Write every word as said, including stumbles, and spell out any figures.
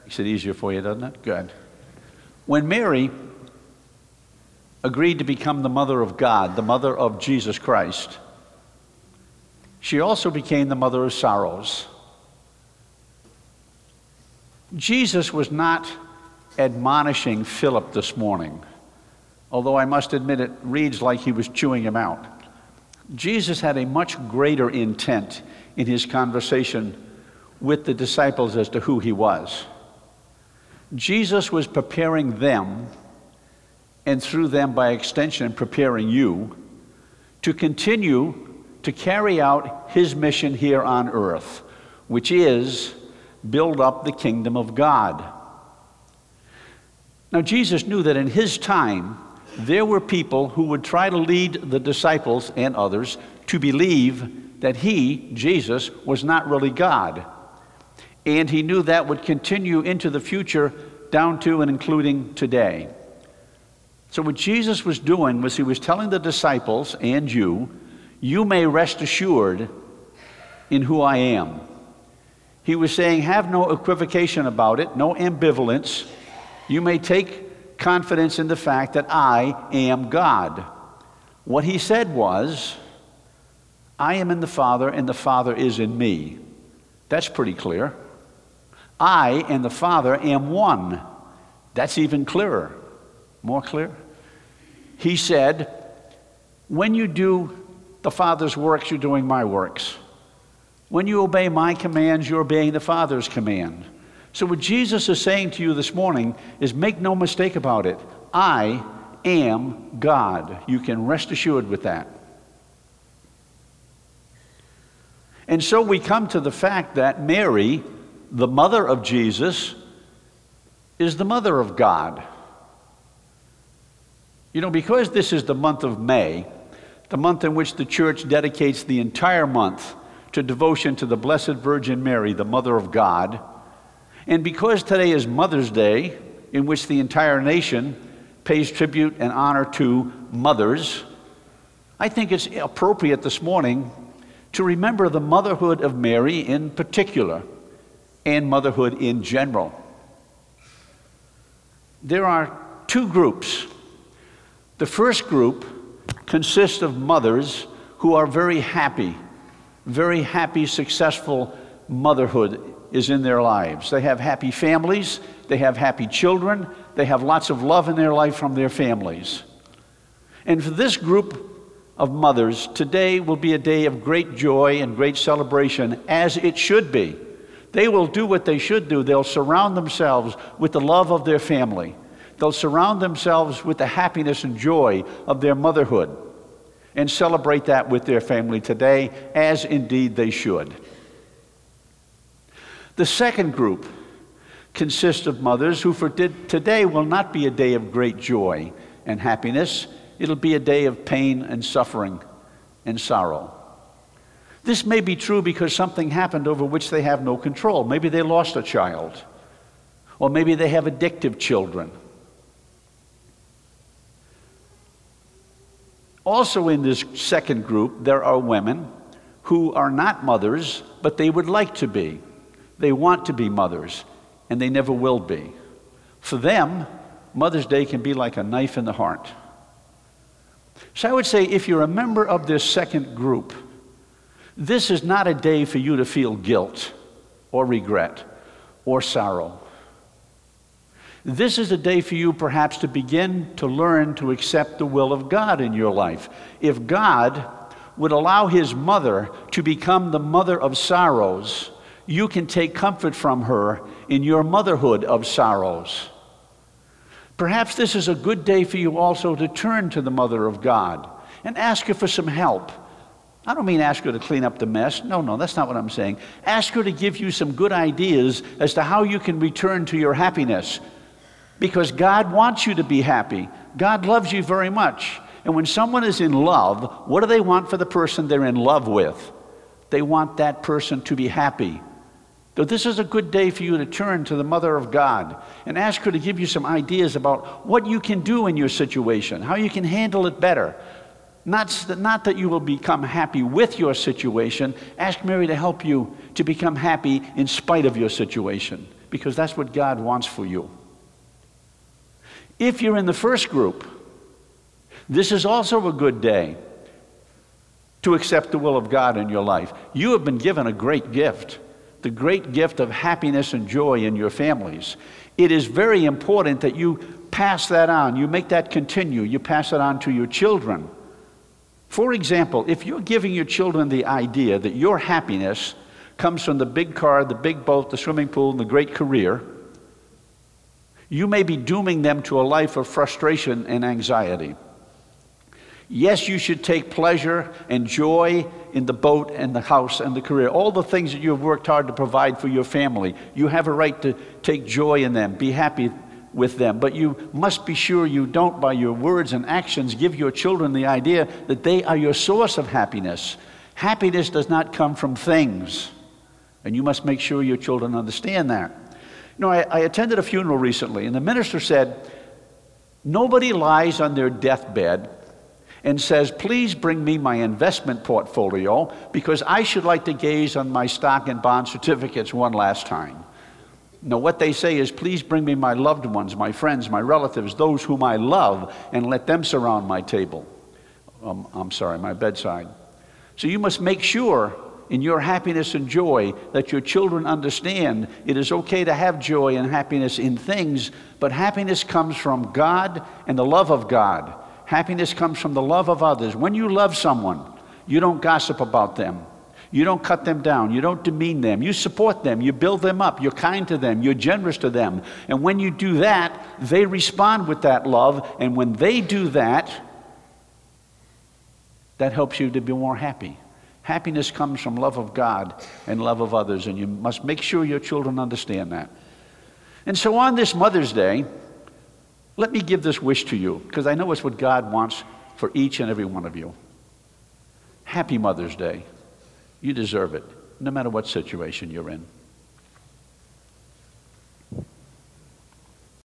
Makes it easier for you, doesn't it? Good. When Mary agreed to become the mother of God, the mother of Jesus Christ, she also became the mother of sorrows. Jesus was not admonishing Philip this morning, although I must admit it reads like he was chewing him out. Jesus had a much greater intent in his conversation with the disciples as to who he was. Jesus was preparing them, and through them by extension preparing you, to continue to carry out his mission here on earth, which is build up the kingdom of God. Now Jesus knew that in his time there were people who would try to lead the disciples and others to believe that he, Jesus, was not really God. And he knew that would continue into the future down to and including today. So what Jesus was doing was he was telling the disciples and you, you may rest assured in who I am. He was saying, have no equivocation about it, no ambivalence. You may take confidence in the fact that I am God. What he said was, I am in the Father and the Father is in me. That's pretty clear. I and the Father am one. That's even clearer. More clear? He said, when you do the Father's works, you're doing my works. When you obey my commands, you're obeying the Father's command. So what Jesus is saying to you this morning is make no mistake about it. I am God. You can rest assured with that. And so we come to the fact that Mary, the mother of Jesus, is the mother of God. You know, because this is the month of May, the month in which the church dedicates the entire month to devotion to the Blessed Virgin Mary, the Mother of God, and because today is Mother's Day, in which the entire nation pays tribute and honor to mothers, I think it's appropriate this morning to remember the motherhood of Mary in particular, and motherhood in general. There are two groups. The first group consists of mothers who are very happy, very happy, successful motherhood is in their lives. They have happy families, they have happy children, they have lots of love in their life from their families. And for this group of mothers, today will be a day of great joy and great celebration, as it should be. They will do what they should do. They'll surround themselves with the love of their family. They'll surround themselves with the happiness and joy of their motherhood and celebrate that with their family today, as indeed they should. The second group consists of mothers who for today will not be a day of great joy and happiness. It'll be a day of pain and suffering and sorrow. This may be true because something happened over which they have no control. Maybe they lost a child, or maybe they have addictive children. Also in this second group, there are women who are not mothers, but they would like to be. They want to be mothers, and they never will be. For them, Mother's Day can be like a knife in the heart. So I would say if you're a member of this second group, this is not a day for you to feel guilt or regret or sorrow. This is a day for you perhaps to begin to learn to accept the will of God in your life. If God would allow his mother to become the mother of sorrows, you can take comfort from her in your motherhood of sorrows. Perhaps this is a good day for you also to turn to the Mother of God and ask her for some help. I don't mean ask her to clean up the mess. No, no, that's not what I'm saying. Ask her to give you some good ideas as to how you can return to your happiness. Because God wants you to be happy. God loves you very much. And when someone is in love, what do they want for the person they're in love with? They want that person to be happy. So this is a good day for you to turn to the Mother of God and ask her to give you some ideas about what you can do in your situation, how you can handle it better. Not, not that you will become happy with your situation. Ask Mary to help you to become happy in spite of your situation, because that's what God wants for you. If you're in the first group, this is also a good day to accept the will of God in your life. You have been given a great gift, the great gift of happiness and joy in your families. It is very important that you pass that on. You make that continue. You pass it on to your children. For example, if you're giving your children the idea that your happiness comes from the big car, the big boat, the swimming pool, and the great career, you may be dooming them to a life of frustration and anxiety. Yes, you should take pleasure and joy in the boat and the house and the career, all the things that you have worked hard to provide for your family. You have a right to take joy in them, be happy with them, but you must be sure you don't, by your words and actions, give your children the idea that they are your source of happiness. Happiness does not come from things, and you must make sure your children understand that. You know, I, I attended a funeral recently, and the minister said, nobody lies on their deathbed and says, please bring me my investment portfolio because I should like to gaze on my stock and bond certificates one last time. No, what they say is, please bring me my loved ones, my friends, my relatives, those whom I love, and let them surround my table. Um, I'm sorry, my bedside. So you must make sure in your happiness and joy that your children understand it is okay to have joy and happiness in things, but happiness comes from God and the love of God. Happiness comes from the love of others. When you love someone, you don't gossip about them. You don't cut them down. You don't demean them. You support them. You build them up. You're kind to them. You're generous to them. And when you do that, they respond with that love. And when they do that, that helps you to be more happy. Happiness comes from love of God and love of others. And you must make sure your children understand that. And so on this Mother's Day, let me give this wish to you, because I know it's what God wants for each and every one of you. Happy Mother's Day. You deserve it, no matter what situation you're in.